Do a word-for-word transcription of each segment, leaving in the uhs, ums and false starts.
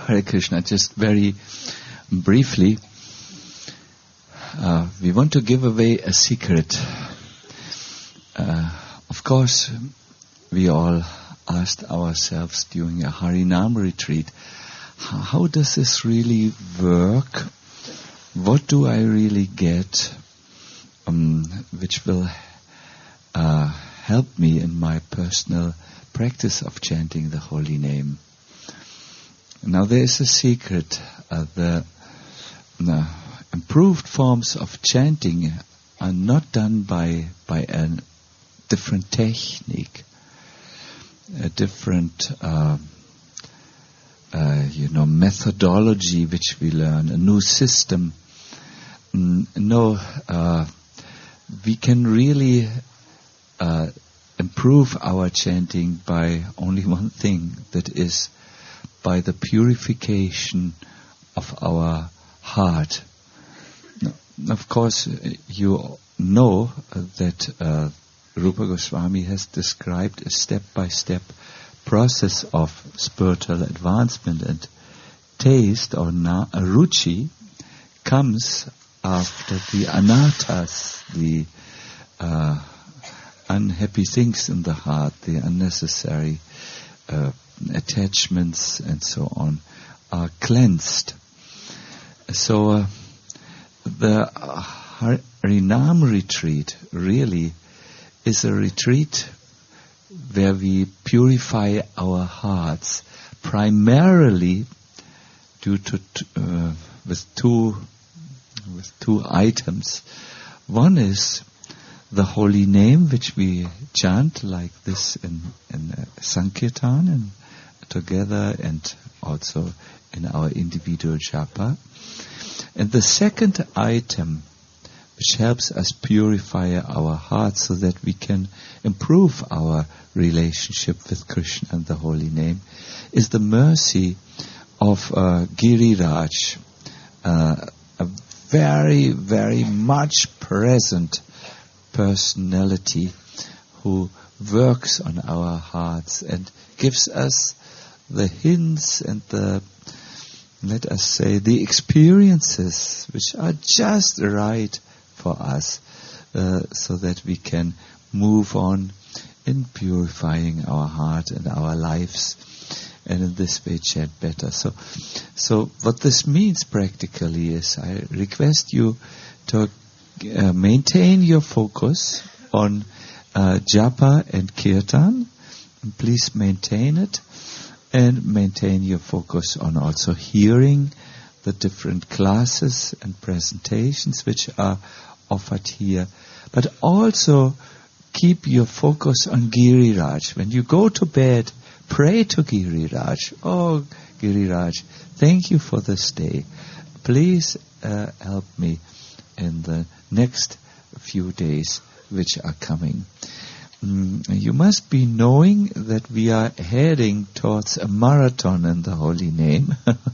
Hare Krishna, just very briefly, uh, we want to give away a secret. Uh, of course, we all asked ourselves during a Harinam retreat, how, how does this really work? What do I really get um, which will uh, help me in my personal practice of chanting the holy name? Now there is a secret. Uh, the uh, improved forms of chanting are not done by by a different technique, a different uh, uh, you know methodology which we learn, a new system. Mm, no, uh, we can really uh, improve our chanting by only one thing, that is by the purification of our heart. Of course, you know that uh, Rupa Goswami has described a step-by-step process of spiritual advancement, and taste or na- ruchi comes after the anarthas, the uh, unhappy things in the heart, the unnecessary uh, attachments and so on, are cleansed. So uh, the Harinam retreat really is a retreat where we purify our hearts, primarily due to t- uh, with two with two items. One is the holy name, which we chant like this in in uh, Sankirtan and together, and also in our individual japa. And the second item, which helps us purify our hearts so that we can improve our relationship with Krishna and the holy name, is the mercy of uh, Giriraj, uh, a very, very much present personality who works on our hearts and gives us the hints and the, let us say, the experiences which are just right for us, uh, so that we can move on in purifying our heart and our lives, and in this way chant better. So, so what this means practically is, I request you to uh, maintain your focus on uh, japa and kirtan. And please maintain it, and maintain your focus on also hearing the different classes and presentations which are offered here. But also keep your focus on Giriraj. When you go to bed, pray to Giriraj. Oh, Giriraj, thank you for this day. Please uh, help me in the next few days which are coming. Mm, you must be knowing that we are heading towards a marathon in the holy name.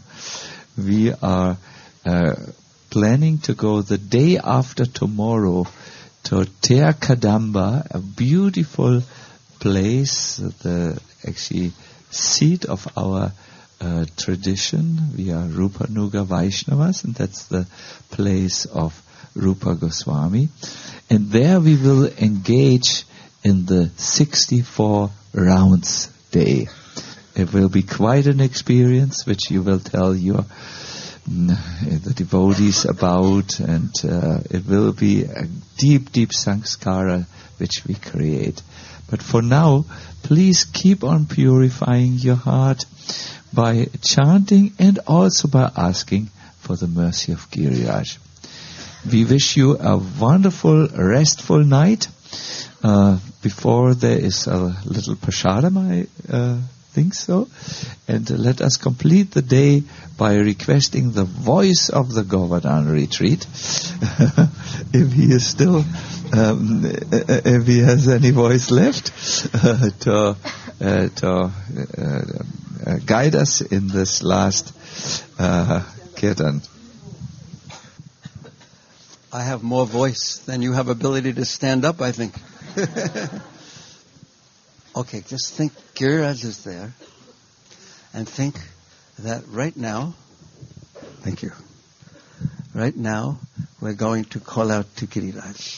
We are uh, planning to go the day after tomorrow to Ter Kadamba, a beautiful place, the actually seat of our uh, tradition. We are Rupa Nuga Vaishnavas, and that's the place of Rupa Goswami. And there we will engage in the sixty-four rounds day. It will be quite an experience which you will tell your mm, the devotees about, and uh, it will be a deep, deep sanskara which we create. But for now, please keep on purifying your heart by chanting and also by asking for the mercy of Giriraj. We wish you a wonderful, restful night. Uh, before there is a little prasadam, I uh, think so. And uh, let us complete the day by requesting the voice of the Govardhan retreat. If he is still, um, if he has any voice left, uh, to, uh, to uh, uh, guide us in this last uh, kirtan. I have more voice than you have ability to stand up, I think. Okay, just think Giriraj is there, and think that right now, thank you, right now we're going to call out to Giriraj.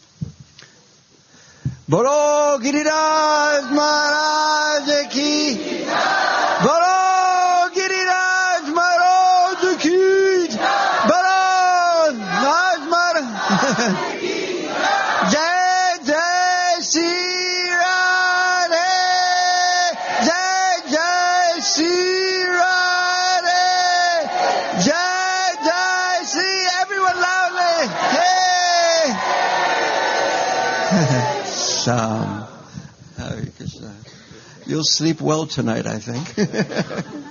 Bolo Giriraj Maharaj ki, Bolo Giriraj Maharaj ki, Bolo Maharaj Maharaj Jai Jai Shri Radhe, Jai Jai Shri Radhe, Jai Jai Shri, everyone loudly, hey! Sham. Hare Krishna. You'll sleep well tonight, I think.